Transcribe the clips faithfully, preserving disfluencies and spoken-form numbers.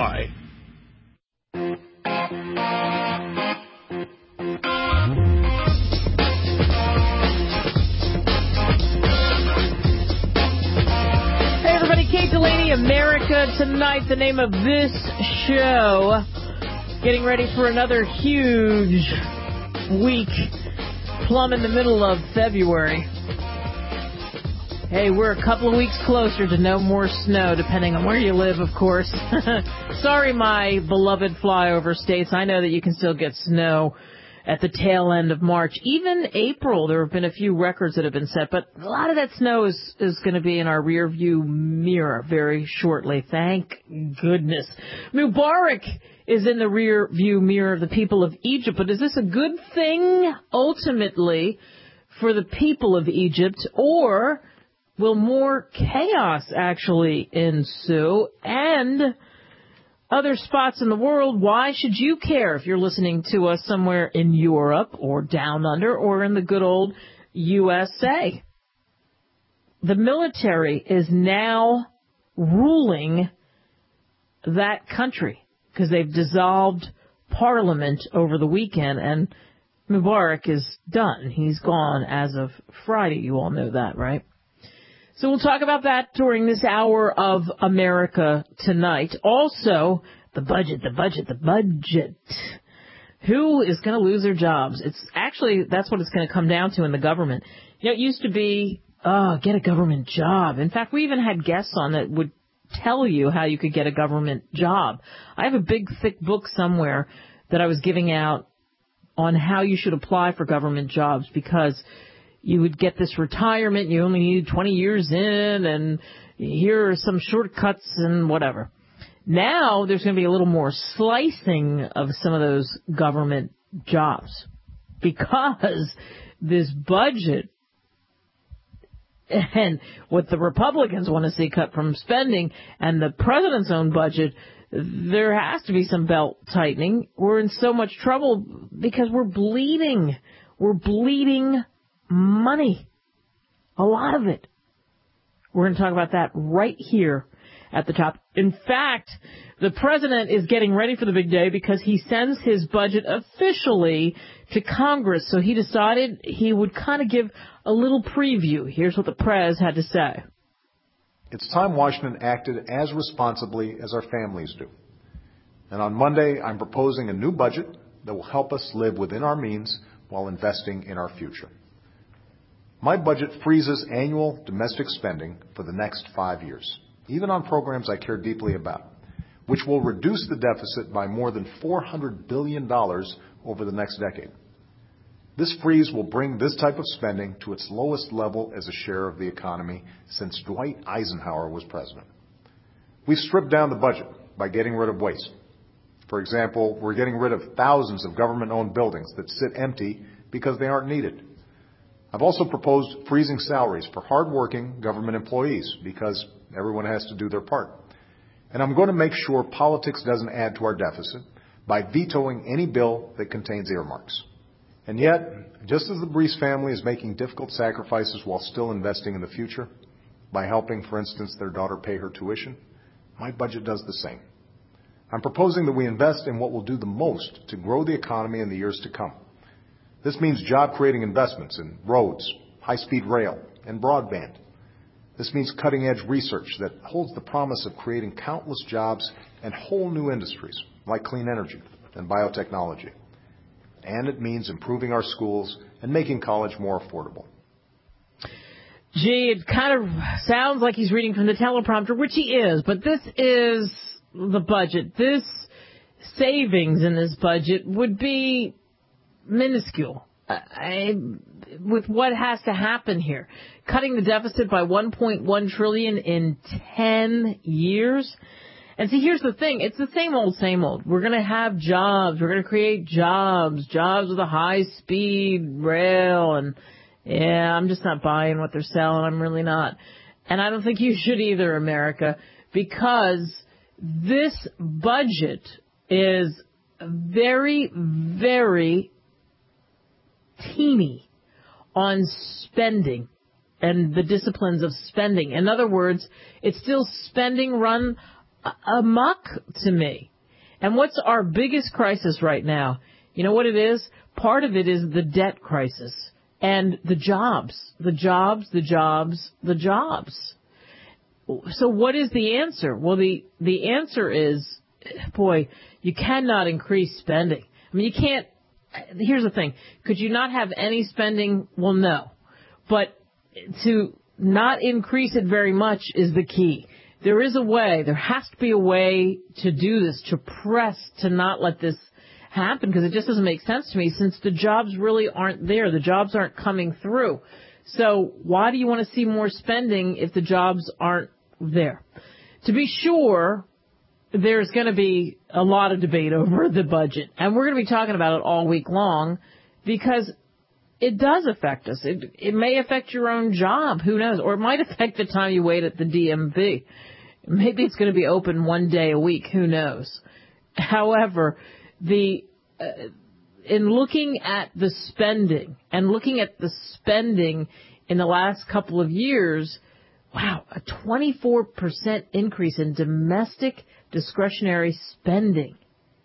why. Hey everybody, Kate Delaney, America Tonight, the name of this show. Getting ready for another huge week, plumb in the middle of February. Hey, we're a couple of weeks closer to no more snow, depending on where you live, of course. Sorry, my beloved flyover states. I know that you can still get snow at the tail end of March. Even April, there have been a few records that have been set, but a lot of that snow is, is going to be in our rear view mirror very shortly. Thank goodness. Mubarak is in the rear view mirror of the people of Egypt, but is this a good thing ultimately for the people of Egypt, or will more chaos actually ensue? And other spots in the world, why should you care if you're listening to us somewhere in Europe or down under or in the good old U S A? The military is now ruling that country because they've dissolved parliament over the weekend, and Mubarak is done. He's gone as of Friday. You all know that, right? So we'll talk about that during this hour of America Tonight. Also, the budget, the budget, the budget. Who is going to lose their jobs? It's actually, that's what it's going to come down to in the government. You know, it used to be, oh, get a government job. In fact, we even had guests on that would tell you how you could get a government job. I have a big, thick book somewhere that I was giving out on how you should apply for government jobs, because you would get this retirement, you only need twenty years in, and here are some shortcuts and whatever. Now there's going to be a little more slicing of some of those government jobs, because this budget and what the Republicans want to see cut from spending and the president's own budget, there has to be some belt tightening. We're in so much trouble because we're bleeding. We're bleeding money. A lot of it. We're going to talk about that right here at the top. In fact, the president is getting ready for the big day because he sends his budget officially to Congress. So he decided he would kind of give a little preview. Here's what the prez had to say. It's time Washington acted as responsibly as our families do. And on Monday, I'm proposing a new budget that will help us live within our means while investing in our future. My budget freezes annual domestic spending for the next five years, even on programs I care deeply about, which will reduce the deficit by more than four hundred billion dollars over the next decade. This freeze will bring this type of spending to its lowest level as a share of the economy since Dwight Eisenhower was president. We've stripped down the budget by getting rid of waste. For example, we're getting rid of thousands of government-owned buildings that sit empty because they aren't needed. I've also proposed freezing salaries for hardworking government employees because everyone has to do their part. And I'm going to make sure politics doesn't add to our deficit by vetoing any bill that contains earmarks. And yet, just as the Brees family is making difficult sacrifices while still investing in the future, by helping, for instance, their daughter pay her tuition, my budget does the same. I'm proposing that we invest in what will do the most to grow the economy in the years to come. This means job-creating investments in roads, high-speed rail, and broadband. This means cutting-edge research that holds the promise of creating countless jobs and whole new industries like clean energy and biotechnology. And it means improving our schools and making college more affordable. Gee, it kind of sounds like he's reading from the teleprompter, which he is, but this is the budget. This savings in this budget would be minuscule. I, with what has to happen here, cutting the deficit by one point one trillion dollars in ten years. And see, here's the thing. It's the same old, same old. We're going to have jobs. We're going to create jobs, jobs with a high-speed rail. And, yeah, I'm just not buying what they're selling. I'm really not. And I don't think you should either, America, because this budget is very, very teeny on spending and the disciplines of spending. In other words, it's still spending run amok to me. And what's our biggest crisis right now? You know what it is? Part of it is the debt crisis and the jobs, the jobs, the jobs, the jobs. So what is the answer? Well, the, the answer is, boy, you cannot increase spending. I mean, you can't. Here's the thing. Could you not have any spending? Well, no. But to not increase it very much is the key. There is a way. There has to be a way to do this, to press, to not let this happen, because it just doesn't make sense to me since the jobs really aren't there. The jobs aren't coming through. So why do you want to see more spending if the jobs aren't there? To be sure, there's going to be a lot of debate over the budget, and we're going to be talking about it all week long because it does affect us. It, it may affect your own job. Who knows? Or it might affect the time you wait at the D M V. Maybe it's going to be open one day a week. Who knows? However, the uh, in looking at the spending and looking at the spending in the last couple of years, wow, a twenty-four percent increase in domestic discretionary spending.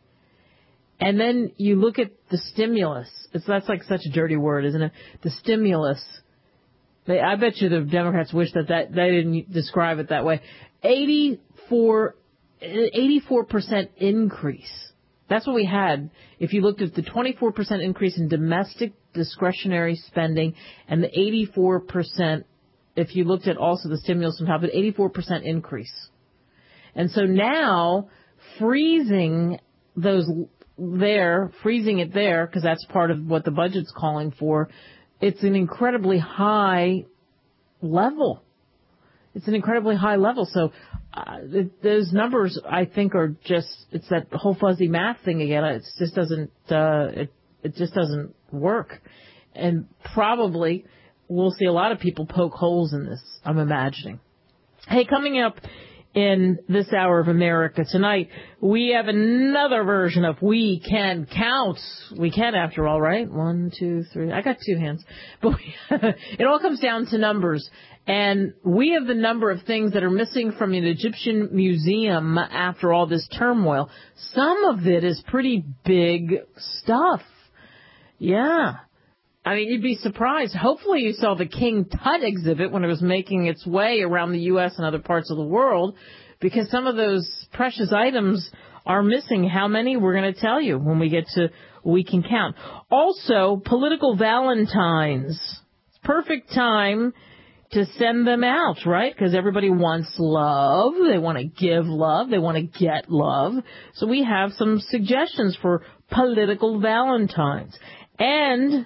And then you look at the stimulus. It's, that's like such a dirty word, isn't it? The stimulus. They, I bet you the Democrats wish that, that they didn't describe it that way. eighty-four, eighty-four percent increase. That's what we had. If you looked at the twenty-four percent increase in domestic discretionary spending and the eighty-four percent, if you looked at also the stimulus on top of it, eighty-four percent increase. And so now freezing those there, freezing it there, because that's part of what the budget's calling for, it's an incredibly high level. It's an incredibly high level. So uh, it, those numbers, I think, are just, it's that whole fuzzy math thing again. It just doesn't, uh, it, it just doesn't work. And probably we'll see a lot of people poke holes in this, I'm imagining. Hey, coming up in this hour of America tonight, we have another version of We Can Count. We can, after all, right? One, two, three. I got two hands. But we, it all comes down to numbers. And we have the number of things that are missing from an Egyptian museum after all this turmoil. Some of it is pretty big stuff. Yeah. I mean, you'd be surprised. Hopefully you saw the King Tut exhibit when it was making its way around the U S and other parts of the world, because some of those precious items are missing. How many? We're going to tell you when we get to We Can Count. Also, political valentines. It's perfect time to send them out, right? Because everybody wants love. They want to give love. They want to get love. So we have some suggestions for political valentines. And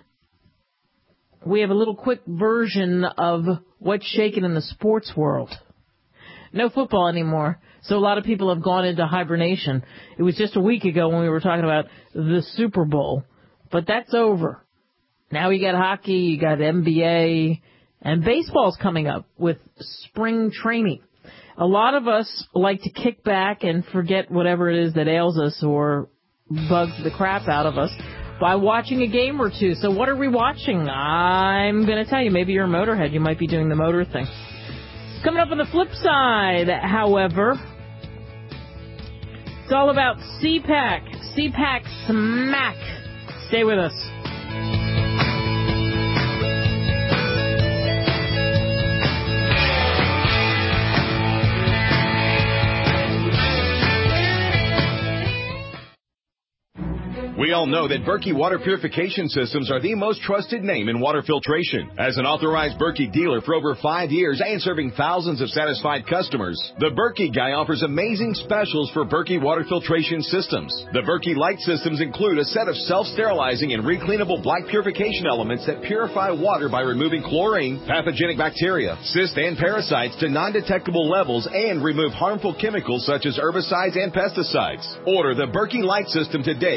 we have a little quick version of what's shaking in the sports world. No football anymore, so a lot of people have gone into hibernation. It was just a week ago when we were talking about the Super Bowl, but that's over. Now you got hockey, you got N B A, and baseball's coming up with spring training. A lot of us like to kick back and forget whatever it is that ails us or bugs the crap out of us by watching a game or two. So what are we watching? I'm going to tell you. Maybe you're a motorhead. You might be doing the motor thing. Coming up on the flip side, however, it's all about C PAC. C PAC Smack. Stay with us. We all know that Berkey Water Purification Systems are the most trusted name in water filtration. As an authorized Berkey dealer for over five years and serving thousands of satisfied customers, the Berkey Guy offers amazing specials for Berkey Water Filtration Systems. The Berkey Light Systems include a set of self-sterilizing and recleanable black purification elements that purify water by removing chlorine, pathogenic bacteria, cysts, and parasites to non-detectable levels and remove harmful chemicals such as herbicides and pesticides. Order the Berkey Light System today, complete with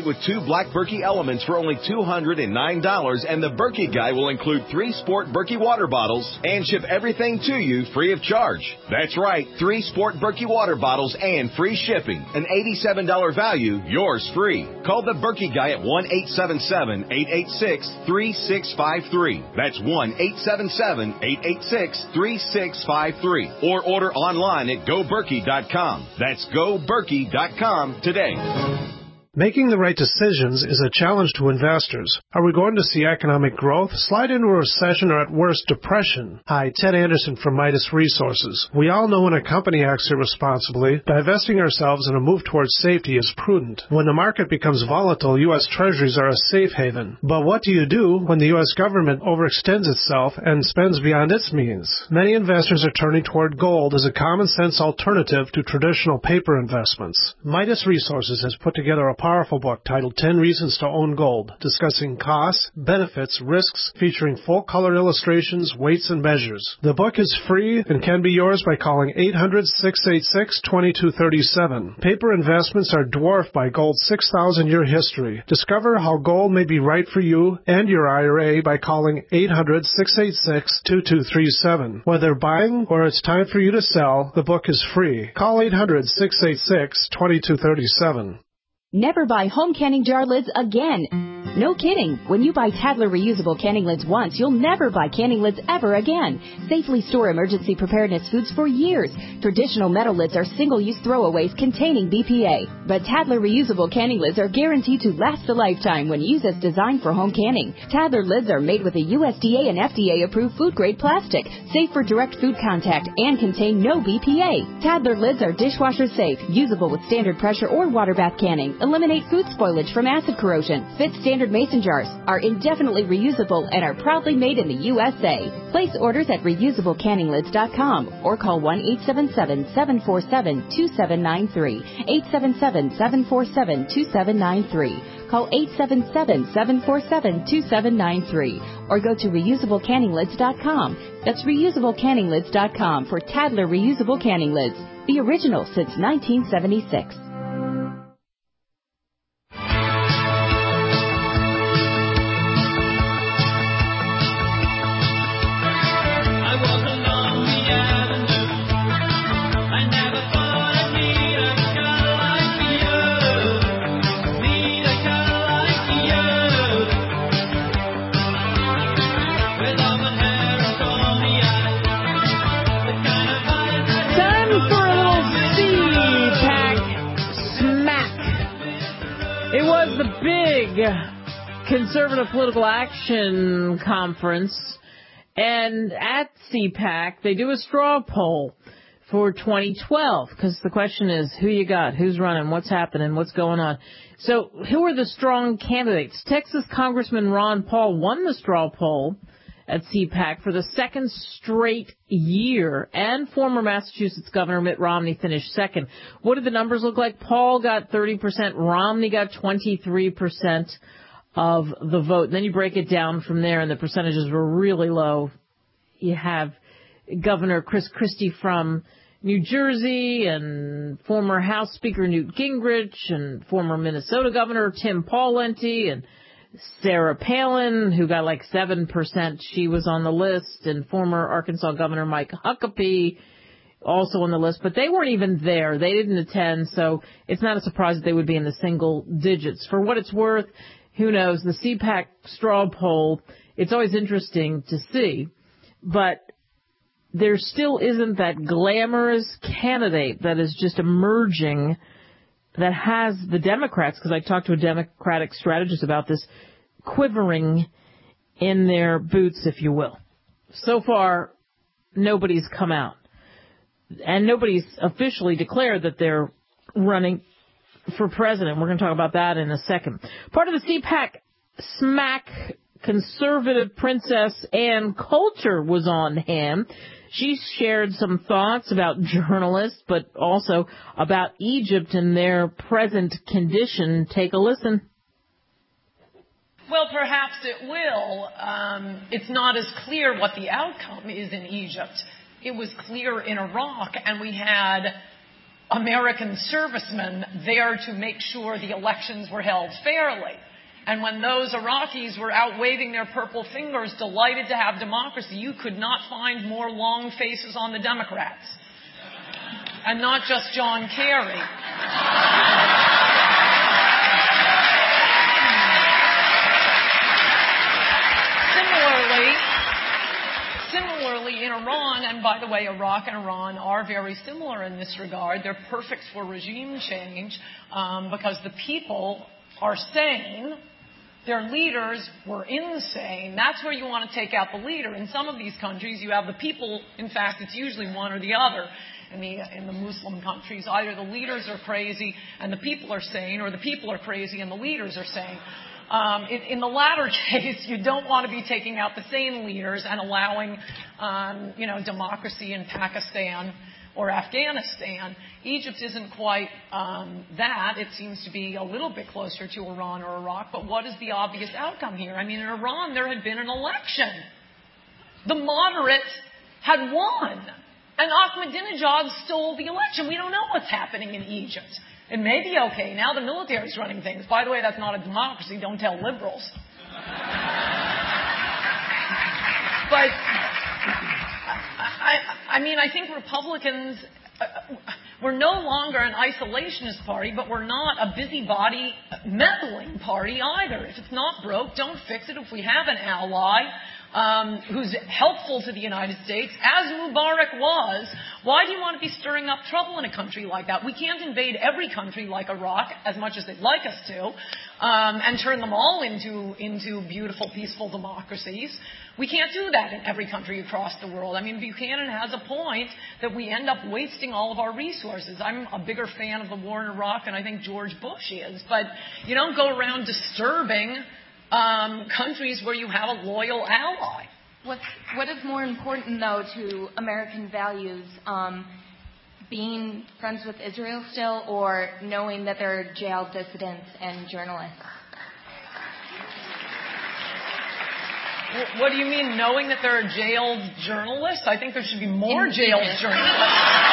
with two black Berkey Elements for only two hundred nine dollars, and the Berkey Guy will include three Sport Berkey water bottles and ship everything to you free of charge. That's right, three Sport Berkey water bottles and free shipping. An eighty-seven dollars value, yours free. Call the Berkey Guy at one eight seven seven, eight eight six, three six five three. That's one eight seven seven, eight eight six, three six five three. Or order online at go berkey dot com. That's go berkey dot com today. Making the right decisions is a challenge to investors. Are we going to see economic growth, slide into a recession, or at worst, depression? Hi, Ted Anderson from Midas Resources. We all know when a company acts irresponsibly, divesting ourselves in a move towards safety is prudent. When the market becomes volatile, U S Treasuries are a safe haven. But what do you do when the U S government overextends itself and spends beyond its means? Many investors are turning toward gold as a common-sense alternative to traditional paper investments. Midas Resources has put together a powerful book titled ten Reasons to Own Gold, discussing costs, benefits, risks, featuring full-color illustrations, weights, and measures. The book is free and can be yours by calling eight hundred, six eight six, two two three seven. Paper investments are dwarfed by gold's six thousand year history. Discover how gold may be right for you and your I R A by calling eight hundred, six eight six, two two three seven. Whether buying or it's time for you to sell, the book is free. Call eight hundred, six eight six, two two three seven. Never buy home canning jar lids again. No kidding. When you buy Tadler reusable canning lids once, you'll never buy canning lids ever again. Safely store emergency preparedness foods for years. Traditional metal lids are single-use throwaways containing B P A. But Tadler reusable canning lids are guaranteed to last a lifetime when used as designed for home canning. Tadler lids are made with a U S D A and F D A-approved food-grade plastic, safe for direct food contact, and contain no B P A. Tadler lids are dishwasher safe, usable with standard pressure or water bath canning, eliminate food spoilage from acid corrosion, fit standard mason jars, are indefinitely reusable, and are proudly made in the U S A. Place orders at reusable canning lids dot com or call one eight seven seven, seven four seven, two seven nine three, eight seven seven, seven four seven, two seven nine three. Call eight seven seven, seven four seven, two seven nine three or go to reusable canning lids dot com. That's reusable canning lids dot com for Tadler reusable canning lids, the original since nineteen seventy-six. Conservative Political Action Conference, and at C PAC they do a straw poll for twenty twelve, because the question is, who you got, who's running, what's happening, what's going on. So who are the strong candidates? Texas Congressman Ron Paul won the straw poll at C PAC for the second straight year, and former Massachusetts Governor Mitt Romney finished second. What did the numbers look like? Paul got thirty percent, Romney got twenty-three percent of the vote. And then you break it down from there, and the percentages were really low. You have Governor Chris Christie from New Jersey, and former House Speaker Newt Gingrich, and former Minnesota Governor Tim Pawlenty, and Sarah Palin, who got like seven percent. She was on the list, and former Arkansas Governor Mike Huckabee also on the list, but they weren't even there. They didn't attend, so it's not a surprise that they would be in the single digits. For what it's worth, who knows? The C PAC straw poll, it's always interesting to see, but there still isn't that glamorous candidate that is just emerging that has the Democrats, because I talked to a Democratic strategist about this, quivering in their boots, if you will. So far, nobody's come out. And nobody's officially declared that they're running for president. We're going to talk about that in a second. Part of the C PAC smack, conservative Princess Ann Coulter was on hand. She shared some thoughts about journalists, but also about Egypt and their present condition. Take a listen. Well, perhaps it will. Um, it's not as clear what the outcome is in Egypt. It was clear in Iraq, and we had American servicemen there to make sure the elections were held fairly. And when those Iraqis were out waving their purple fingers, delighted to have democracy, you could not find more long faces on the Democrats. And not just John Kerry. Similarly, Similarly, in Iran, and by the way, Iraq and Iran are very similar in this regard. They're perfect for regime change um, because the people are sane. Their leaders were insane. That's where you want to take out the leader. In some of these countries, you have the people. In fact, it's usually one or the other. In the, in the Muslim countries, either the leaders are crazy and the people are sane, or the people are crazy and the leaders are sane. Um, in, in the latter case, you don't want to be taking out the sane leaders and allowing, um, you know, democracy in Pakistan or Afghanistan. Egypt isn't quite um, that. It seems to be a little bit closer to Iran or Iraq. But what is the obvious outcome here? I mean, in Iran, there had been an election. The moderates had won. And Ahmadinejad stole the election. We don't know what's happening in Egypt. It may be okay. Now the military's running things. By the way, that's not a democracy. Don't tell liberals. But, I, I mean, I think Republicans, uh, we're no longer an isolationist party, but we're not a busybody meddling party either. If it's not broke, don't fix it. If we have an ally um, who's helpful to the United States, as Mubarak was, why do you want to be stirring up trouble in a country like that? We can't invade every country like Iraq, as much as they'd like us to, um, and turn them all into, into beautiful, peaceful democracies. We can't do that in every country across the world. I mean, Buchanan has a point that we end up wasting all of our resources. I'm a bigger fan of the war in Iraq than I think George Bush is, but you don't go around disturbing um, countries where you have a loyal ally. What's, what is more important, though, to American values, um, being friends with Israel still, or knowing that there are jailed dissidents and journalists? What do you mean, knowing that there are jailed journalists? I think there should be more In jailed Egypt. journalists.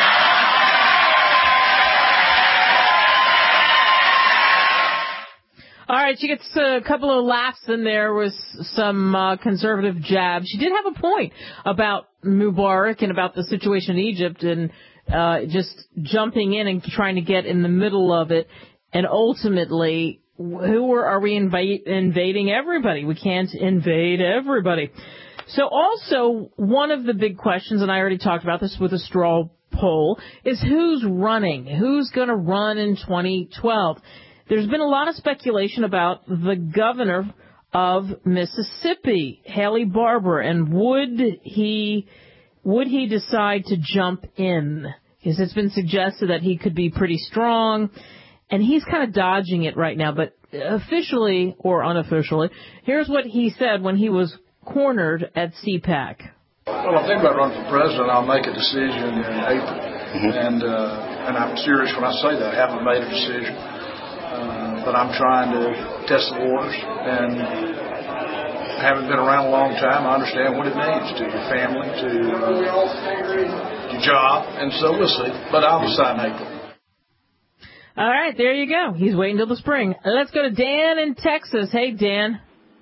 All right, she gets a couple of laughs in there with some uh, conservative jabs. She did have a point about Mubarak and about the situation in Egypt and uh, just jumping in and trying to get in the middle of it. And ultimately, who are, are we invade, invading? Everybody. We can't invade everybody. So also, one of the big questions, and I already talked about this with a straw poll, is who's running? Who's going to run in twenty twelve? There's been a lot of speculation about the governor of Mississippi, Haley Barbour, and would he would he decide to jump in? Because it's been suggested that he could be pretty strong, and he's kind of dodging it right now. But officially or unofficially, here's what he said when he was cornered at C PAC. Well, I think about running for president. I'll make a decision in April, mm-hmm. and uh, and I'm serious when I say that. I haven't made a decision. Uh, but I'm trying to test the waters, and having been around a long time, I understand what it means to your family, to uh, your job, and so we'll see. But I'll decide in April. All right, there you go. He's waiting till the spring. Let's go to Dan in Texas. Hey, Dan.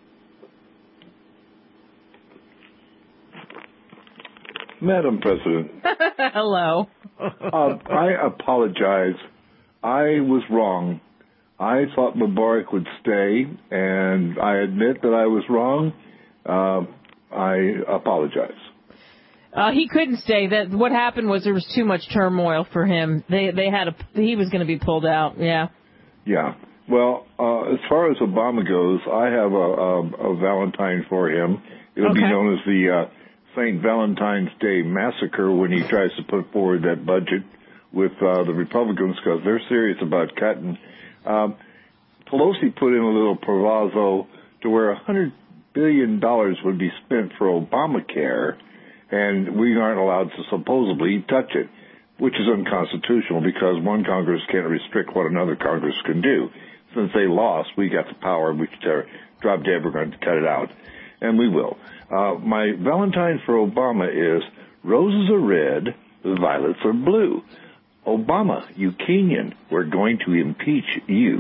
Madam President. Hello. uh, I apologize. I was wrong. I thought Mubarak would stay, and I admit that I was wrong. Uh, I apologize. Uh, he couldn't stay. That what happened was there was too much turmoil for him. They they had a he was going to be pulled out. Yeah. Yeah. Well, uh, as far as Obama goes, I have a, a, a Valentine for him. It'll okay. be known as the uh, Saint Valentine's Day Massacre when he tries to put forward that budget with uh, the Republicans because they're serious about cutting. Um, Pelosi put in a little proviso to where one hundred billion dollars would be spent for Obamacare, and we aren't allowed to supposedly touch it, which is unconstitutional because one Congress can't restrict what another Congress can do. Since they lost, we got the power. We could uh, drop dead. We're going to cut it out, and we will. Uh, my Valentine for Obama is roses are red, violets are blue. Obama, you Kenyan, we're going to impeach you.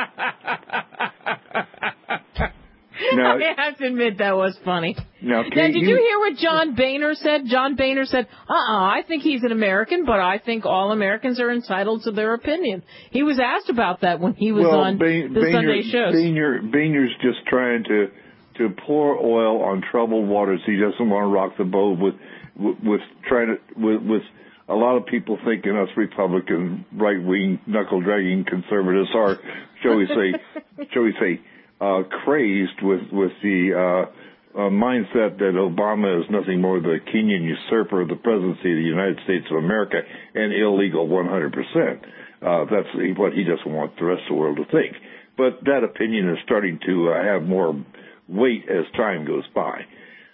Now, I have to admit that was funny. Now, now did you, you hear what John Boehner said? John Boehner said, uh-uh, I think he's an American, but I think all Americans are entitled to their opinion. He was asked about that when he was well, on ba- the Boehner, Sunday shows. Boehner, Boehner's just trying to, to pour oil on troubled waters. He doesn't want to rock the boat with, with, with trying to, with, with a lot of people thinking us Republican, right-wing, knuckle-dragging conservatives are, shall we say, shall we say, Uh, crazed with, with the, uh, uh, mindset that Obama is nothing more than a Kenyan usurper of the presidency of the United States of America and illegal one hundred percent. Uh, that's what he doesn't want the rest of the world to think. But that opinion is starting to uh, have more weight as time goes by.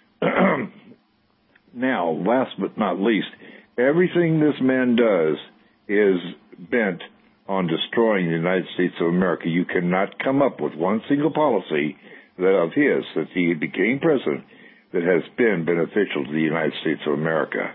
Now, last but not least, everything this man does is bent on destroying the United States of America. You cannot come up with one single policy that of his, that he became president, that has been beneficial to the United States of America.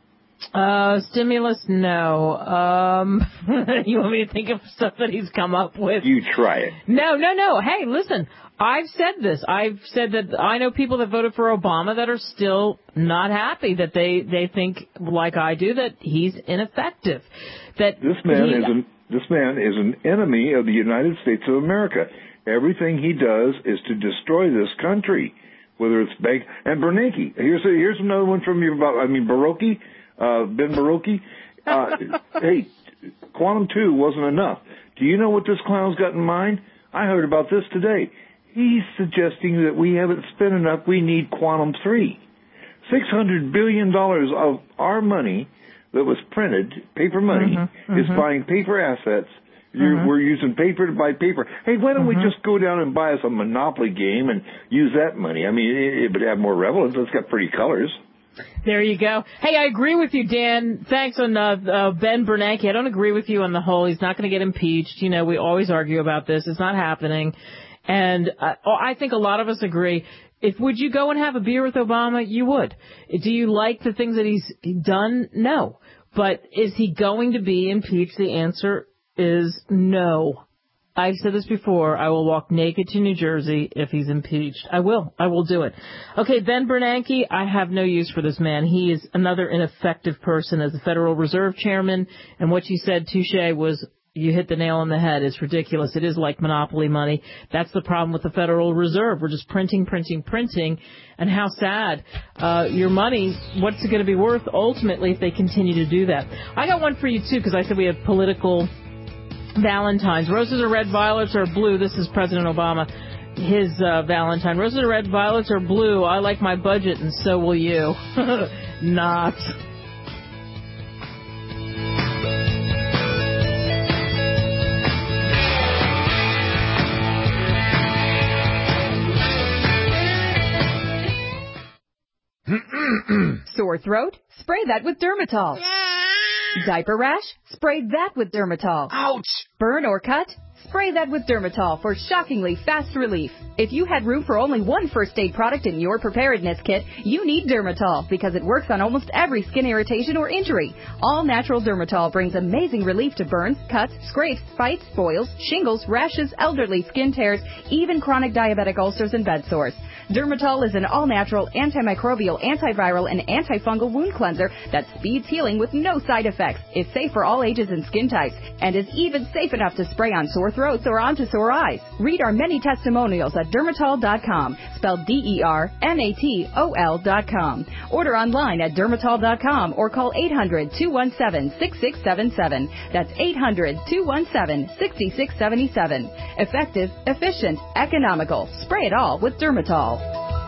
Uh, stimulus, no. Um, you want me to think of stuff that he's come up with? You try it. No, no, no. Hey, listen, I've said this. I've said that I know people that voted for Obama that are still not happy, that they, they think, like I do, that he's ineffective. That this man he, is an This man is an enemy of the United States of America. Everything he does is to destroy this country, whether it's bank and Bernanke. Here's a, here's another one from you about I mean Baroque, uh, Ben Baroque. Uh, hey, Quantum Two wasn't enough. Do you know what this clown's got in mind? I heard about this today. He's suggesting that we haven't spent enough. We need Quantum Three. Six hundred billion dollars of our money that was printed, paper money, mm-hmm, is mm-hmm. buying paper assets. Mm-hmm. We're using paper to buy paper. Hey, why don't mm-hmm. we just go down and buy us a Monopoly game and use that money? I mean, it, it would have more relevance. It's got pretty colors. There you go. Hey, I agree with you, Dan. Thanks on uh, uh, Ben Bernanke. I don't agree with you on the whole. He's not going to get impeached. You know, we always argue about this. It's not happening. And uh, I think a lot of us agree. If would you go and have a beer with Obama? You would. Do you like the things that he's done? No. But is he going to be impeached? The answer is no. I've said this before. I will walk naked to New Jersey if he's impeached. I will. I will do it. Okay, Ben Bernanke, I have no use for this man. He is another ineffective person as the Federal Reserve Chairman. And what you said, Touche, was you hit the nail on the head. It's ridiculous. It is like monopoly money. That's the problem with the Federal Reserve. We're just printing, printing, printing. And how sad. Uh, your money, what's it going to be worth ultimately if they continue to do that? I got one for you, too, because I said we have political Valentines. Roses are red, violets are blue. This is President Obama. His uh, Valentine. Roses are red, violets are blue. I like my budget, and so will you. Not. Sore throat? Spray that with Dermatol. Diaper rash? Spray that with Dermatol. Ouch! Burn or cut? Spray that with Dermatol for shockingly fast relief. If you had room for only one first aid product in your preparedness kit, you need Dermatol because it works on almost every skin irritation or injury. All natural Dermatol brings amazing relief to burns, cuts, scrapes, bites, boils, shingles, rashes, elderly skin tears, even chronic diabetic ulcers and bed sores. Dermatol is an all-natural, antimicrobial, antiviral, and antifungal wound cleanser that speeds healing with no side effects. It's safe for all ages and skin types, and is even safe enough to spray on sore throats or onto sore eyes. Read our many testimonials at dermatol dot com, spelled D E R M A T O L dot com. Order online at dermatol dot com or call eight hundred, two one seven, six six seven seven. That's eight hundred, two one seven, six six seven seven. Effective, efficient, economical. Spray it all with Dermatol.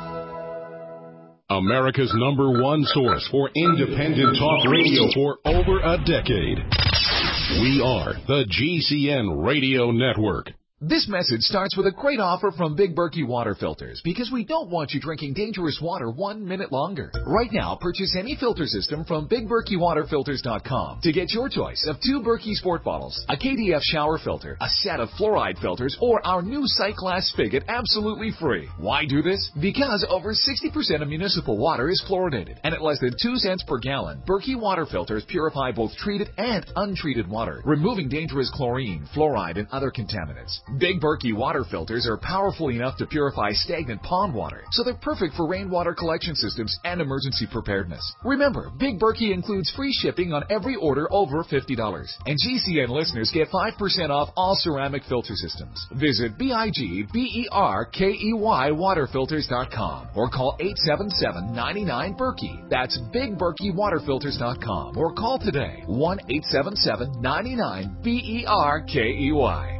America's number one source for independent talk radio for over a decade. We are the G C N Radio Network. This message starts with a great offer from Big Berkey Water Filters because we don't want you drinking dangerous water one minute longer. Right now, purchase any filter system from Big Berkey Water Filters dot com to get your choice of two Berkey Sport bottles, a K D F shower filter, a set of fluoride filters, or our new sight glass spigot absolutely free. Why do this? Because over sixty percent of municipal water is fluoridated, and at less than two cents per gallon, Berkey Water Filters purify both treated and untreated water, removing dangerous chlorine, fluoride, and other contaminants. Big Berkey water filters are powerful enough to purify stagnant pond water, so they're perfect for rainwater collection systems and emergency preparedness. Remember, Big Berkey includes free shipping on every order over fifty dollars, and G C N listeners get five percent off all ceramic filter systems. Visit B I G B E R K E Y water filters dot com or call eight seven seven, nine nine, Berkey. That's Big Berkey water filters dot com or call today, one eight seven seven, nine nine, B E R K E Y.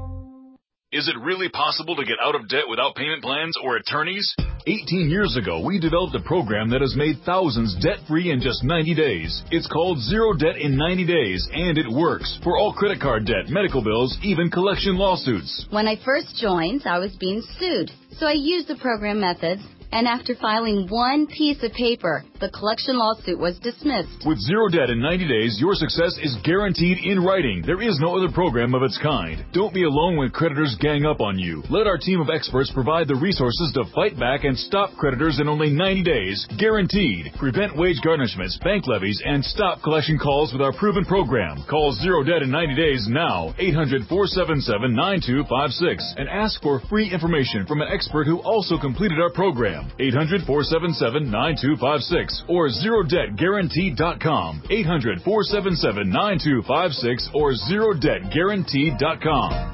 Is it really possible to get out of debt without payment plans or attorneys? eighteen years ago, we developed a program that has made thousands debt-free in just ninety days. It's called Zero Debt in ninety days, and it works for all credit card debt, medical bills, even collection lawsuits. When I first joined, I was being sued, so I used the program methods. And after filing one piece of paper, the collection lawsuit was dismissed. With Zero Debt in ninety days, your success is guaranteed in writing. There is no other program of its kind. Don't be alone when creditors gang up on you. Let our team of experts provide the resources to fight back and stop creditors in only ninety days. Guaranteed. Prevent wage garnishments, bank levies, and stop collection calls with our proven program. Call Zero Debt in ninety days now, eight hundred, four seven seven, nine two five six, and ask for free information from an expert who also completed our program. eight hundred, four seven seven, nine two five six or zero debt guaranteed dot com. eight hundred, four seven seven, nine two five six or zero debt guaranteed dot com.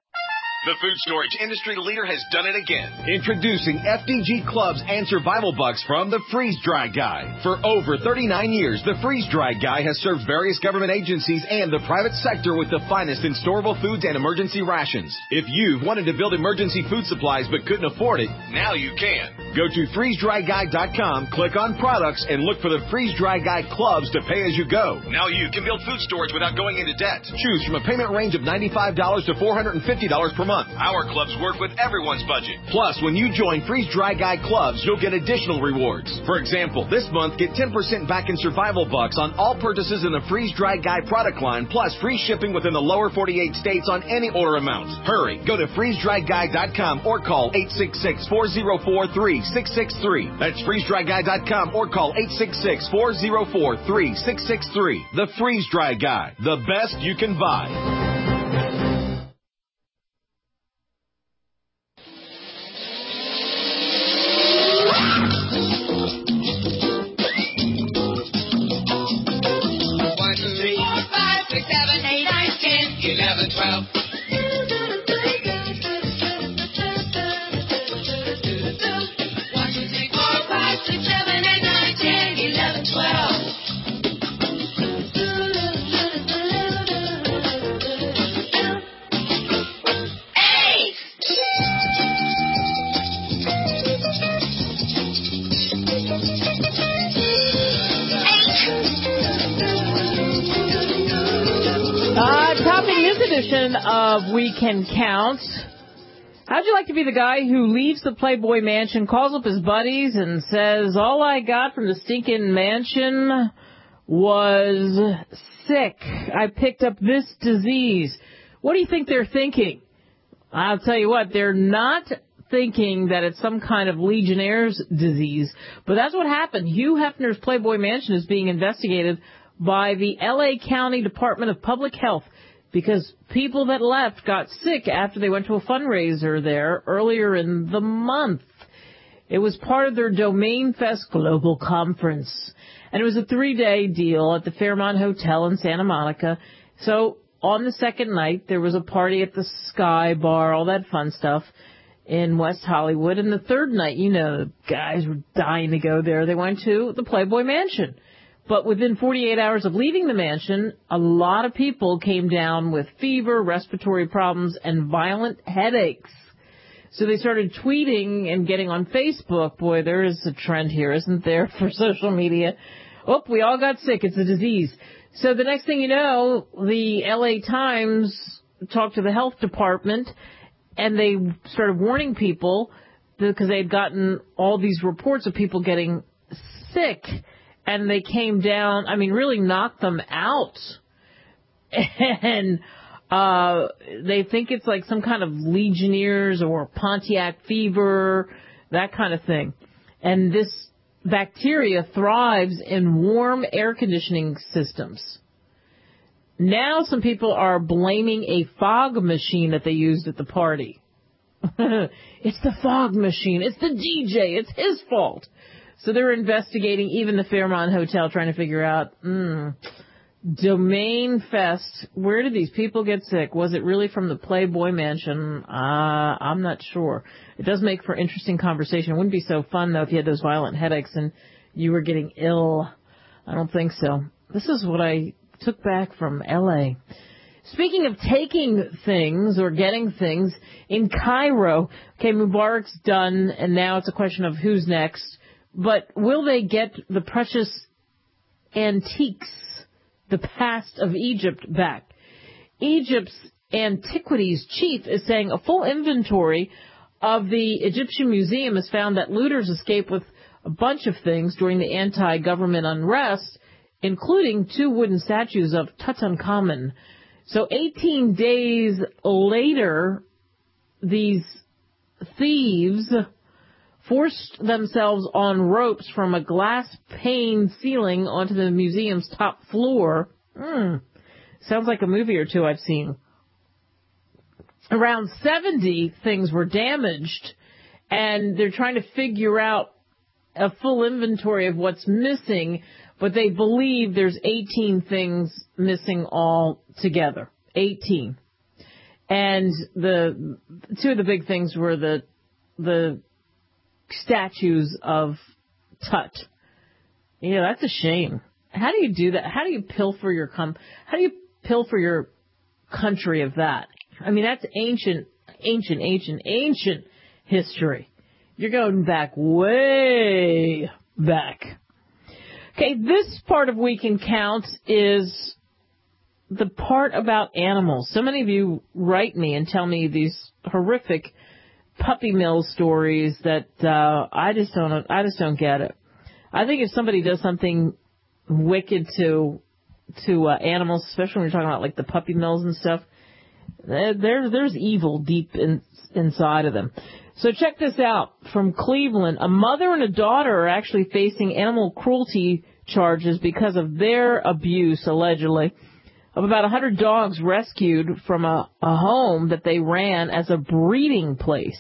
The food storage industry leader has done it again. Introducing F D G Clubs and Survival Bucks from the Freeze Dry Guy. For over thirty-nine years, the Freeze Dry Guy has served various government agencies and the private sector with the finest in storable foods and emergency rations. If you've wanted to build emergency food supplies but couldn't afford it, now you can. Go to freeze dry guy dot com, click on products, and look for the Freeze Dry Guy Clubs to pay as you go. Now you can build food storage without going into debt. Choose from a payment range of ninety-five dollars to four hundred fifty dollars per month. Our clubs work with everyone's budget. Plus, when you join Freeze Dry Guy Clubs, you'll get additional rewards. For example, this month, get ten percent back in Survival Bucks on all purchases in the Freeze Dry Guy product line, plus free shipping within the lower forty-eight states on any order amount. Hurry, go to freeze dry guy dot com or call eight six six, four zero four, three six six three. That's freeze dry guy dot com or call eight six six, four zero four, three six six three. The Freeze Dry Guy, the best you can buy. eleven, twelve. one, two, three, four, five, six, seven, eight, nine, ten, eleven, twelve. Eight! Uh, topping this edition of We Can Count. How'd you like to be the guy who leaves the Playboy Mansion, calls up his buddies, and says, all I got from the stinking mansion was sick. I picked up this disease. What do you think they're thinking? I'll tell you what, they're not thinking that it's some kind of Legionnaire's disease, but that's what happened. Hugh Hefner's Playboy Mansion is being investigated by the L A County Department of Public Health because people that left got sick after they went to a fundraiser there earlier in the month. It was part of their Domain Fest Global Conference, and it was a three-day deal at the Fairmont Hotel in Santa Monica. So on the second night, there was a party at the Sky Bar, all that fun stuff in West Hollywood. And the third night, you know, the guys were dying to go there. They went to the Playboy Mansion. But within forty-eight hours of leaving the mansion, a lot of people came down with fever, respiratory problems, and violent headaches. So they started tweeting and getting on Facebook. Boy, there is a trend here, isn't there, for social media? Oh, we all got sick. It's a disease. So the next thing you know, the L A Times talked to the health department. and they started warning people because they had gotten all these reports of people getting sick, and they came down, I mean, really knocked them out. And uh they think it's like some kind of Legionnaires or Pontiac fever, that kind of thing. And this bacteria thrives in warm air conditioning systems. Now some people are blaming a fog machine that they used at the party. It's the fog machine. It's the D J. It's his fault. So they're investigating even the Fairmont Hotel, trying to figure out, mm, Domain Fest, where did these people get sick? Was it really from the Playboy Mansion? Uh, I'm not sure. It does make for interesting conversation. It wouldn't be so fun, though, if you had those violent headaches and you were getting ill. I don't think so. This is what I took back from L A. Speaking of taking things or getting things, in Cairo, okay, Mubarak's done, and now it's a question of who's next. But will they get the precious antiques, the past of Egypt, back? Egypt's antiquities chief is saying a full inventory of the Egyptian museum has found that looters escaped with a bunch of things during the anti-government unrest, including two wooden statues of Tutankhamun. So eighteen days later, these thieves forced themselves on ropes from a glass-pane ceiling onto the museum's top floor. Mm, sounds like a movie or two I've seen. Around seventy things were damaged, and they're trying to figure out a full inventory of what's missing, but they believe there's eighteen things missing all together. eighteen. And the two of the big things were the the statues of Tut. Yeah, that's a shame. How do you do that? How do you pilfer your com- how do you pilfer your country of that? I mean, that's ancient, ancient, ancient, ancient history. You're going back way back. Okay, this part of We Can Count is the part about animals. So many of you write me and tell me these horrific puppy mill stories that uh, I just don't I just don't get it. I think if somebody does something wicked to to uh, animals, especially when you're talking about like the puppy mills and stuff, there there's evil deep in, inside of them. So check this out from Cleveland. A mother and a daughter are actually facing animal cruelty charges because of their abuse, allegedly, of about one hundred dogs rescued from a, a home that they ran as a breeding place.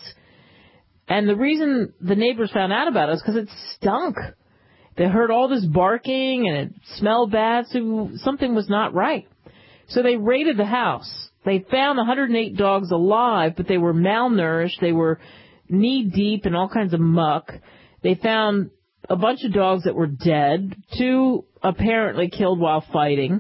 And the reason the neighbors found out about it is because it stunk. They heard all this barking and it smelled bad, so something was not right. So they raided the house. They found one hundred eight dogs alive, but they were malnourished. They were knee-deep in all kinds of muck. They found a bunch of dogs that were dead, two apparently killed while fighting.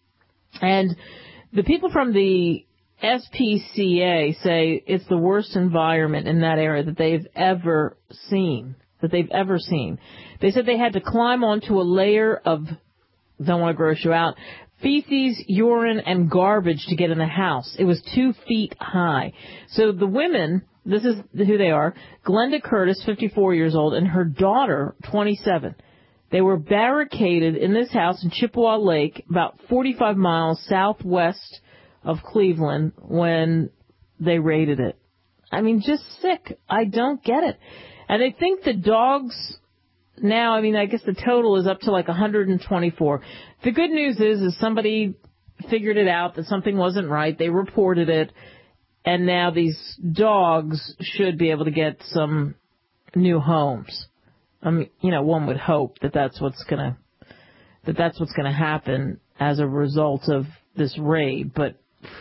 And the people from the S P C A say it's the worst environment in that area that they've ever seen, that they've ever seen. They said they had to climb onto a layer of, don't want to gross you out, feces, urine, and garbage to get in the house. It was two feet high. So the women, this is who they are, Glenda Curtis, fifty-four years old, and her daughter, twenty-seven. They were barricaded in this house in Chippewa Lake, about forty-five miles southwest of Cleveland, when they raided it. I mean, just sick. I don't get it. And they think the dogs now, I mean, I guess the total is up to like one hundred twenty-four. The good news is, is somebody figured it out that something wasn't right. They reported it. And now these dogs should be able to get some new homes. I mean, you know, one would hope that that's what's gonna that that's what's gonna happen as a result of this raid. But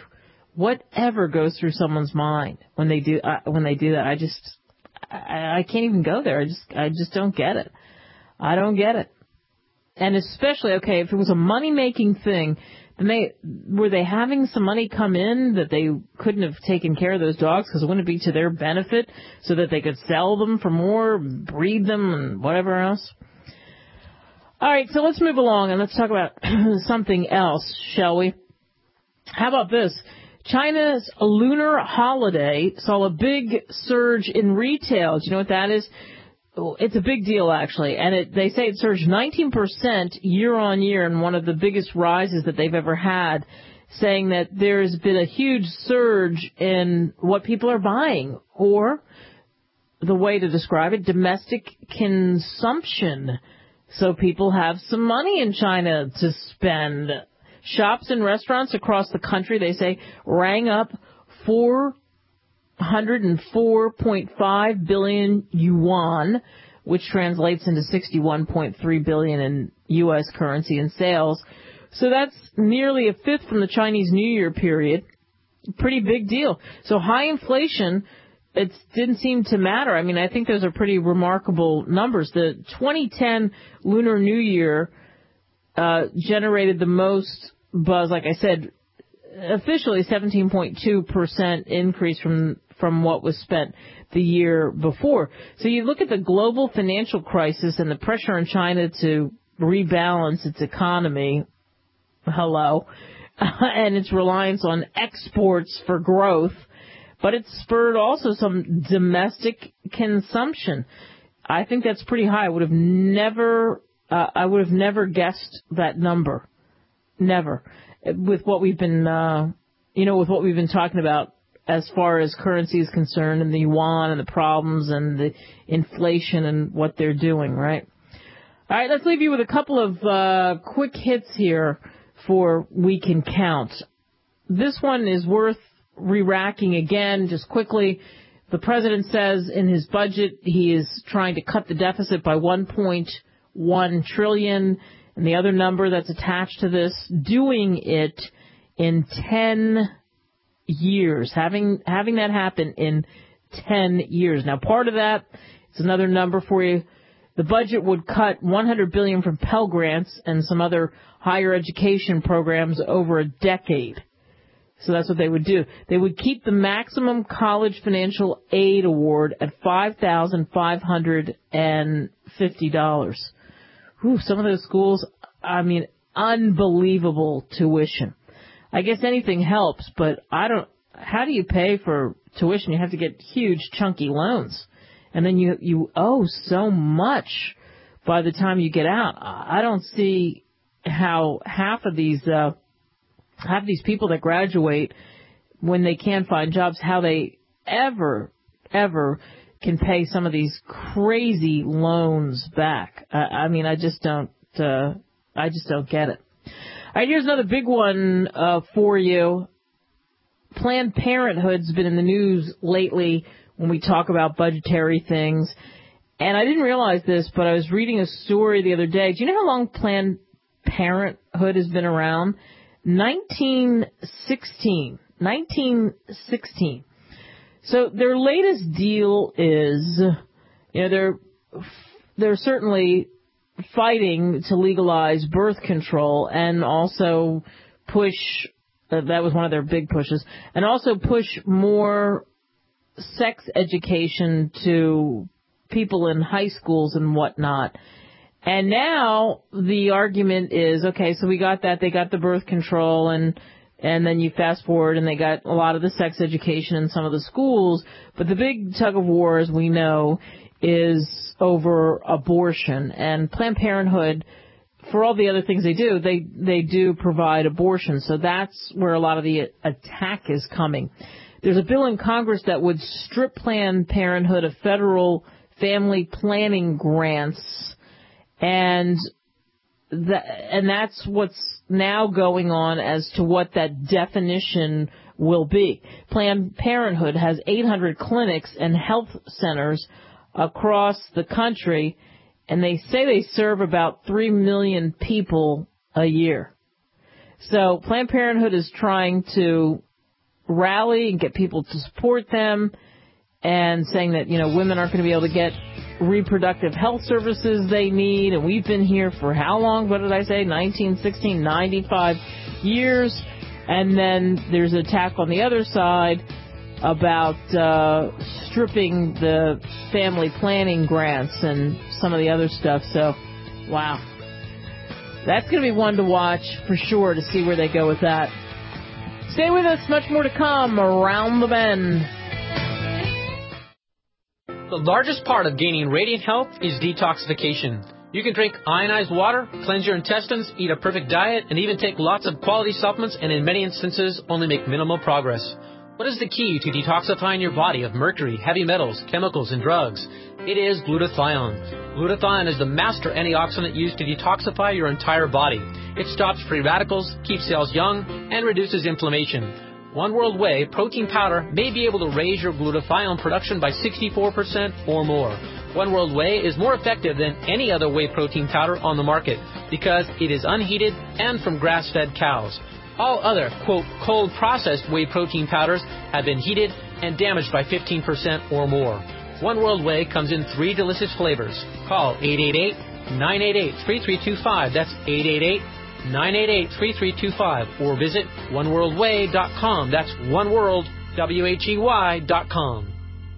whatever goes through someone's mind when they do uh, when they do that, I just I, I can't even go there. I just I just don't get it. I don't get it. And especially, okay, if it was a money making thing, then they were they having some money come in that they couldn't have taken care of those dogs because it wouldn't be to their benefit, so that they could sell them for more, breed them, and whatever else. All right, so let's move along and let's talk about something else, shall we? How about this? China's lunar holiday saw a big surge in retail. Do you know what that is? It's a big deal, actually, and it, they say it surged nineteen percent year on year, and one of the biggest rises that they've ever had, saying that there's been a huge surge in what people are buying, or the way to describe it, domestic consumption. So people have some money in China to spend. Shops and restaurants across the country, they say, rang up four hundred four point five billion yuan, which translates into sixty-one point three billion in U S currency in sales. So that's nearly a fifth from the Chinese New Year period. Pretty big deal. So high inflation, it didn't seem to matter. I mean, I think those are pretty remarkable numbers. The twenty ten Lunar New Year uh, generated the most buzz, like I said, officially seventeen point two percent increase from from what was spent the year before. So you look at the global financial crisis and the pressure on China to rebalance its economy, hello, and its reliance on exports for growth, but it spurred also some domestic consumption. I think that's pretty high. I would have never, uh, I would have never guessed that number. Never. With what we've been, uh, you know, with what we've been talking about as far as currency is concerned, and the yuan and the problems and the inflation and what they're doing, right? All right, let's leave you with a couple of uh, quick hits here for We Can Count. This one is worth re-racking again, just quickly. The president says in his budget he is trying to cut the deficit by one point one trillion dollars. And the other number that's attached to this, doing it in ten years, having having that happen in ten years. Now, part of that is another number for you. The budget would cut one hundred billion dollars from Pell Grants and some other higher education programs over a decade. So that's what they would do. They would keep the maximum college financial aid award at five thousand five hundred fifty dollars. Ooh, some of those schools, I mean, unbelievable tuition. I guess anything helps, but I don't, how do you pay for tuition? You have to get huge, chunky loans. And then you, you owe so much by the time you get out. I don't see how half of these, uh, half of these people that graduate when they can't find jobs, how they ever, ever can pay some of these crazy loans back. Uh, I mean, I just don't, uh, I just don't get it. All right, here's another big one uh, for you. Planned Parenthood's been in the news lately when we talk about budgetary things. And I didn't realize this, but I was reading a story the other day. Do you know how long Planned Parenthood has been around? nineteen sixteen. nineteen sixteen. So their latest deal is, you know, they're they're certainly fighting to legalize birth control and also push, uh, that was one of their big pushes, and also push more sex education to people in high schools and whatnot. And now the argument is, okay, so we got that, they got the birth control, and and then you fast forward and they got a lot of the sex education in some of the schools, but the big tug of war, as we know, is over abortion. And Planned Parenthood, for all the other things they do, they, they do provide abortion. So that's where a lot of the attack is coming. There's a bill in Congress that would strip Planned Parenthood of federal family planning grants, and that, and that's what's now going on as to what that definition will be. Planned Parenthood has eight hundred clinics and health centers across the country, and they say they serve about three million people a year. So Planned Parenthood is trying to rally and get people to support them, and saying that, you know, women aren't going to be able to get reproductive health services they need. And we've been here for how long? What did I say? nineteen sixteen, ninety-five years. And then there's an attack on the other side about uh, stripping the family planning grants and some of the other stuff. So, wow. That's going to be one to watch for sure, to see where they go with that. Stay with us. Much more to come around the bend. The largest part of gaining radiant health is detoxification. You can drink ionized water, cleanse your intestines, eat a perfect diet, and even take lots of quality supplements and in many instances only make minimal progress. What is the key to detoxifying your body of mercury, heavy metals, chemicals, and drugs? It is glutathione. Glutathione is the master antioxidant used to detoxify your entire body. It stops free radicals, keeps cells young, and reduces inflammation. One World Whey protein powder may be able to raise your glutathione production by sixty-four percent or more. One World Whey is more effective than any other whey protein powder on the market because it is unheated and from grass-fed cows. All other, quote, cold processed whey protein powders have been heated and damaged by fifteen percent or more. One World Whey comes in three delicious flavors. Call eight eight eight, nine eight eight, three three two five. That's eight eight eight, nine eight eight, three three two five. Or visit one world whey dot com. That's oneworld, W H E Y dot com.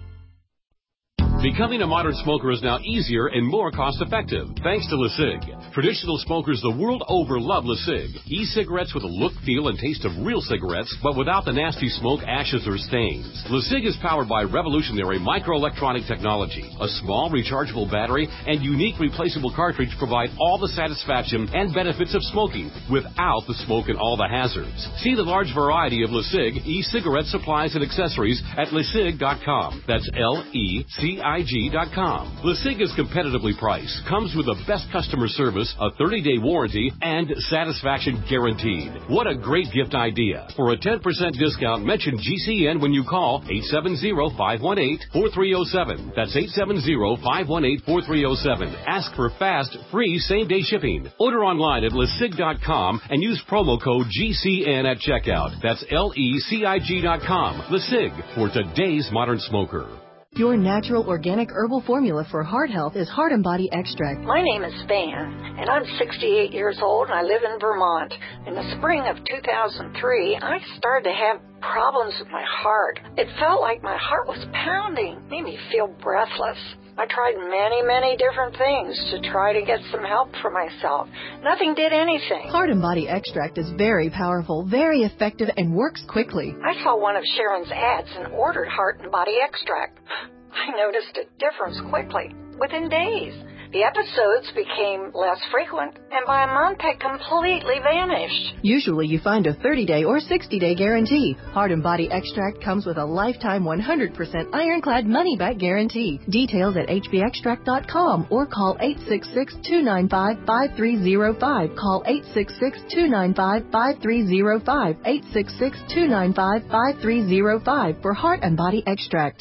Becoming a modern smoker is now easier and more cost-effective, thanks to LeSig. Traditional smokers the world over love LeSig. E-cigarettes with a look, feel, and taste of real cigarettes, but without the nasty smoke, ashes, or stains. LeSig is powered by revolutionary microelectronic technology. A small rechargeable battery and unique replaceable cartridge provide all the satisfaction and benefits of smoking without the smoke and all the hazards. See the large variety of LeSig e-cigarette supplies and accessories at lesig dot com. That's L E C I G dot com. LeSig is competitively priced, comes with the best customer service, a thirty-day warranty, and satisfaction guaranteed. What a great gift idea. For a ten percent discount, mention G C N when you call eight seven zero, five one eight, four three zero seven. That's eight seven zero, five one eight, four three zero seven. Ask for fast, free same-day shipping. Order online at lesig dot com and use promo code G C N at checkout. That's L E C I G dot com. LeSig, for today's modern smoker. Your natural organic herbal formula for heart health is Heart and Body Extract. My name is Van, and I'm sixty-eight years old, and I live in Vermont. In the spring of two thousand three, I started to have problems with my heart. It felt like my heart was pounding, made me feel breathless. I tried many, many different things to try to get some help for myself. Nothing did anything. Heart and Body Extract is very powerful, very effective, and works quickly. I saw one of Sharon's ads and ordered Heart and Body Extract. I noticed a difference quickly, within days. The episodes became less frequent, and by a month had completely vanished. Usually you find a thirty-day or sixty-day guarantee. Heart and Body Extract comes with a lifetime one hundred percent ironclad money-back guarantee. Details at H B extract dot com or call eight six six, two nine five, five three zero five. Call eight six six, two nine five, five three zero five. eight six six, two nine five, five three zero five for Heart and Body Extract.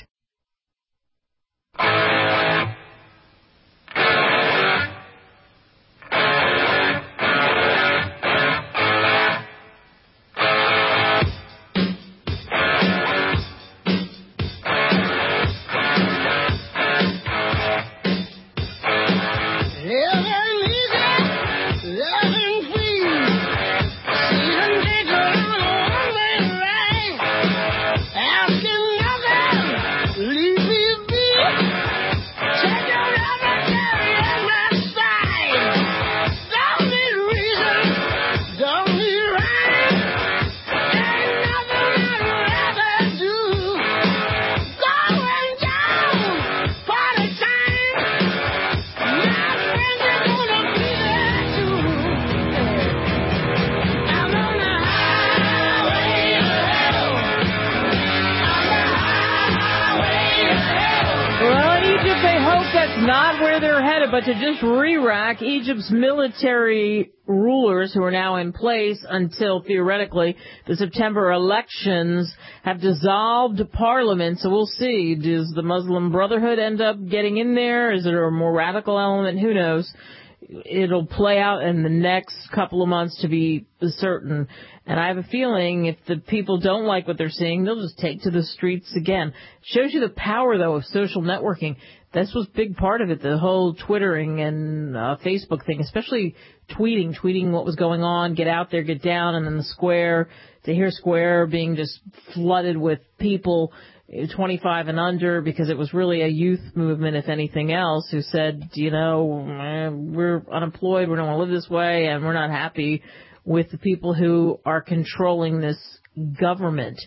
Not where they're headed, but to just re-rack Egypt's military rulers who are now in place until, theoretically, the September elections have dissolved parliament. So we'll see. Does the Muslim Brotherhood end up getting in there? Is there a more radical element? Who knows? It'll play out in the next couple of months to be certain. And I have a feeling if the people don't like what they're seeing, they'll just take to the streets again. Shows you the power, though, of social networking. This was a big part of it, the whole Twittering and uh, Facebook thing, especially tweeting, tweeting what was going on, get out there, get down, and then the Square, to hear Square being just flooded with people twenty-five and under, because it was really a youth movement, if anything else, who said, you know, we're unemployed, we don't want to live this way, and we're not happy with the people who are controlling this government.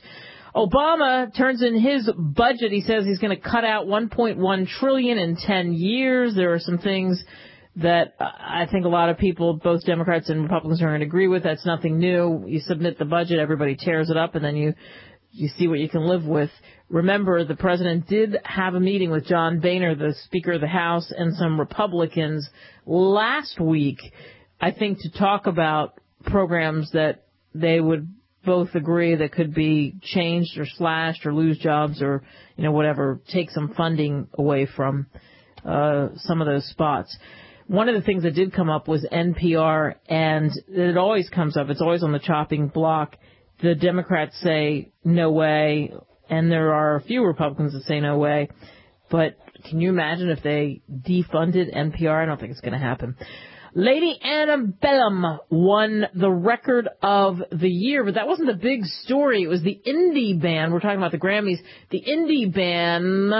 Obama turns in his budget. He says he's going to cut out one point one trillion dollars in ten years. There are some things that I think a lot of people, both Democrats and Republicans, are going to agree with. That's nothing new. You submit the budget, everybody tears it up, and then you you see what you can live with. Remember, the president did have a meeting with John Boehner, the Speaker of the House, and some Republicans last week, I think, to talk about programs that they would both agree that could be changed or slashed or lose jobs or, you know, whatever, take some funding away from uh, some of those spots. One of the things that did come up was N P R, and it always comes up. It's always on the chopping block. The Democrats say no way, and there are a few Republicans that say no way. But can you imagine if they defunded N P R? I don't think it's going to happen. Lady Antebellum won the record of the year, but that wasn't the big story. It was the indie band. We're talking about the Grammys. The indie band,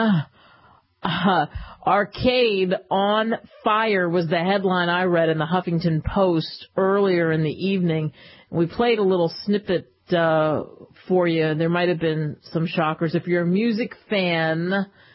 uh, Arcade on Fire, was the headline I read in the Huffington Post earlier in the evening. We played a little snippet uh, for you. There might have been some shockers. If you're a music fan,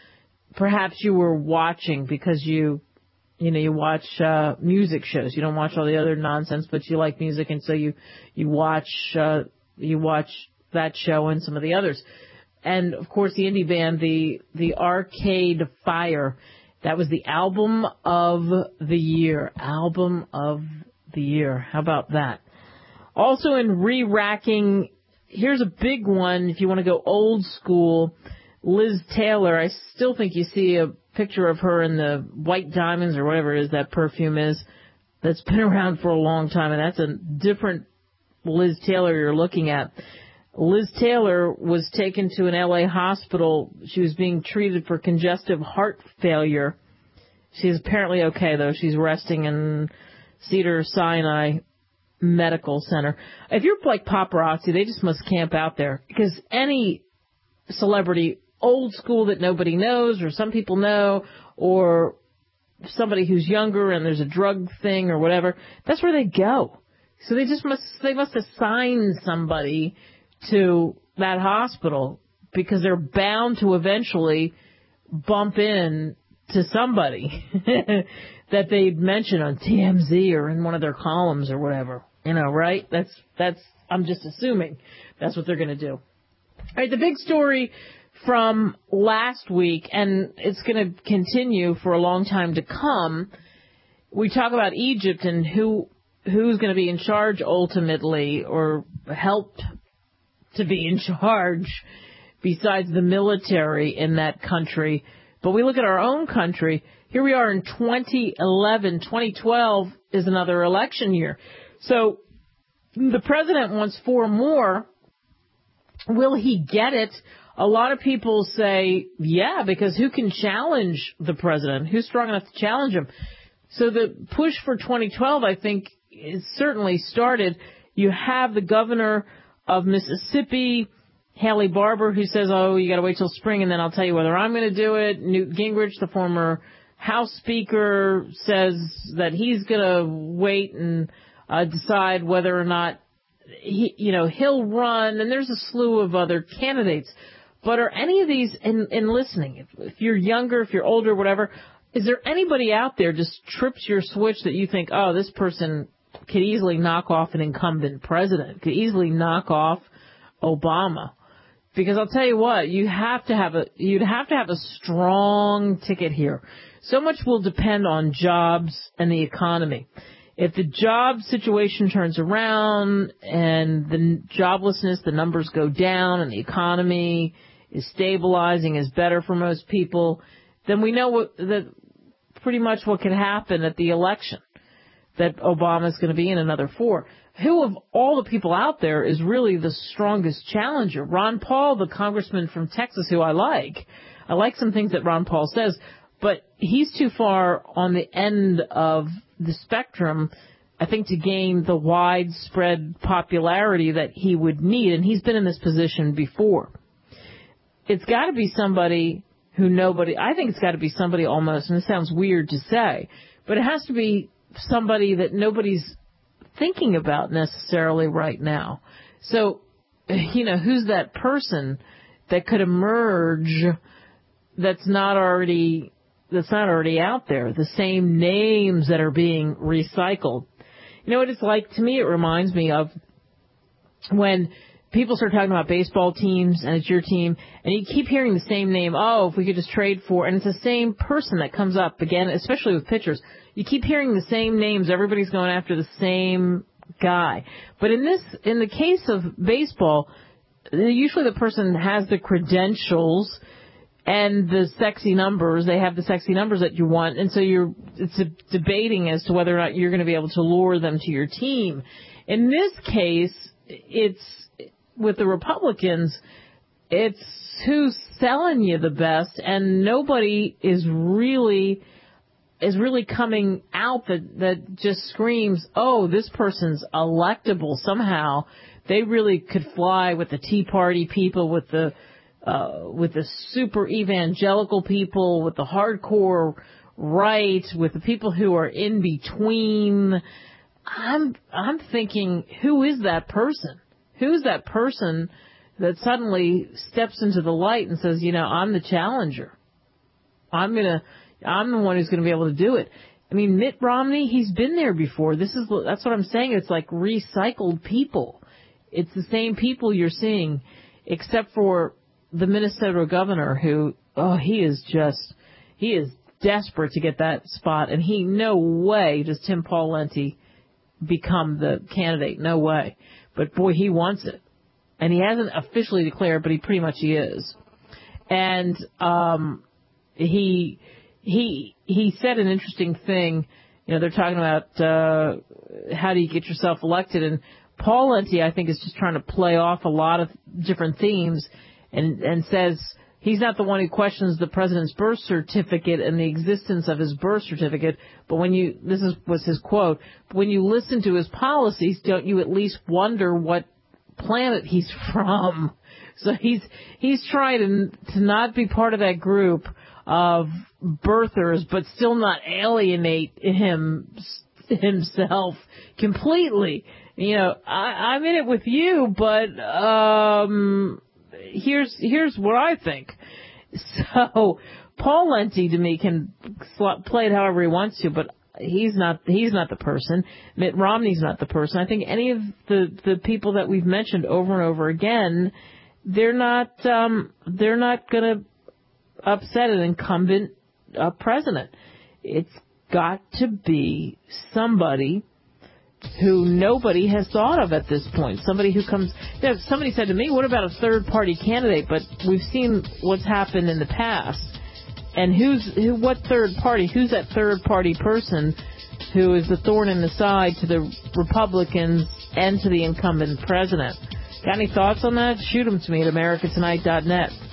perhaps you were watching because you You know, you watch uh, music shows. You don't watch all the other nonsense, but you like music, and so you you watch uh, you watch that show and some of the others. And of course, the indie band, the the Arcade Fire, that was the album of the year. Album of the year. How about that? Also in re-racking, here's a big one. If you want to go old school, Liz Taylor. I still think you see a picture of her in the White Diamonds or whatever it is that perfume is, that's been around for a long time, and that's a different Liz Taylor you're looking at. Liz Taylor was taken to an L A hospital. She was being treated for congestive heart failure. She's apparently okay, though. She's resting in Cedars-Sinai Medical Center. If you're like paparazzi, they just must camp out there, because any celebrity, old school that nobody knows, or some people know, or somebody who's younger and there's a drug thing or whatever, that's where they go. So they just must, they must assign somebody to that hospital, because they're bound to eventually bump in to somebody that they'd mention on T M Z or in one of their columns or whatever. You know, right? That's, that's, I'm just assuming that's what they're going to do. All right, the big story from last week, and it's going to continue for a long time to come. We talk about Egypt and who who's going to be in charge ultimately, or helped to be in charge besides the military in that country. But we look at our own country. Here we are in twenty eleven. twenty twelve is another election year. So the president wants four more. Will he get it? A lot of people say, yeah, because who can challenge the president? Who's strong enough to challenge him? So the push for twenty twelve, I think, is certainly started. You have the governor of Mississippi, Haley Barbour, who says, oh, you got to wait till spring, and then I'll tell you whether I'm going to do it. Newt Gingrich, the former House Speaker, says that he's going to wait and uh, decide whether or not he, you know, he'll run. And there's a slew of other candidates. But are any of these, in, in listening, if, if you're younger, if you're older, whatever, is there anybody out there just trips your switch that you think, oh, this person could easily knock off an incumbent president, could easily knock off Obama? Because I'll tell you what, you have to have a, you'd have to have a strong ticket here. So much will depend on jobs and the economy. If the job situation turns around and the joblessness, the numbers go down, and the economy is stabilizing, is better for most people, then we know what, that pretty much what could happen at the election, that Obama's going to be in another four. Who of all the people out there is really the strongest challenger? Ron Paul, the congressman from Texas, who I like. I like some things that Ron Paul says, but he's too far on the end of the spectrum, I think, to gain the widespread popularity that he would need, and he's been in this position before. It's got to be somebody who nobody, I think it's got to be somebody almost, and this sounds weird to say, but it has to be somebody that nobody's thinking about necessarily right now. So you know, who's that person that could emerge that's not already that's not already out there? The same names that are being recycled. You know what it's like? To me, it reminds me of when people start talking about baseball teams and it's your team, and you keep hearing the same name. Oh, if we could just trade for, and it's the same person that comes up again, especially with pitchers. You keep hearing the same names. Everybody's going after the same guy. But in this, in the case of baseball, usually the person has the credentials and the sexy numbers. They have the sexy numbers that you want, and so you're it's a debating as to whether or not you're going to be able to lure them to your team. In this case, it's with the Republicans, it's who's selling you the best, and nobody is really is really coming out that that just screams, oh, this person's electable somehow. They really could fly with the Tea Party people, with the uh, with the super evangelical people, with the hardcore right, with the people who are in between. I'm I'm thinking, who is that person? Who's that person that suddenly steps into the light and says, you know, I'm the challenger. I'm gonna, I'm the one who's going to be able to do it. I mean, Mitt Romney, he's been there before. This is, that's what I'm saying. It's like recycled people. It's the same people you're seeing, except for the Minnesota governor who, oh, he is just, he is desperate to get that spot. And he, no way does Tim Pawlenty become the candidate. No way. But boy, he wants it. And he hasn't officially declared, but he pretty much he is. And, um, he, he, he said an interesting thing. You know, they're talking about, uh, how do you get yourself elected? And Pawlenty, I think, is just trying to play off a lot of different themes and, and says he's not the one who questions the president's birth certificate and the existence of his birth certificate. But when you, this is, was his quote, when you listen to his policies, don't you at least wonder what planet he's from? So he's, he's trying to, to not be part of that group of birthers, but still not alienate him, himself completely. You know, I, I'm in it with you, but, um, here's, here's what I think. So, Pawlenty to me can play it however he wants to, but he's not, he's not the person. Mitt Romney's not the person. I think any of the, the people that we've mentioned over and over again, they're not, um, they're not gonna upset an incumbent uh, president. It's got to be somebody who nobody has thought of at this point. Somebody who comes, you know, somebody said to me, what about a third party candidate? But we've seen what's happened in the past. And who's, who, what third party? Who's that third party person who is the thorn in the side to the Republicans and to the incumbent president? Got any thoughts on that? Shoot them to me at america tonight dot net.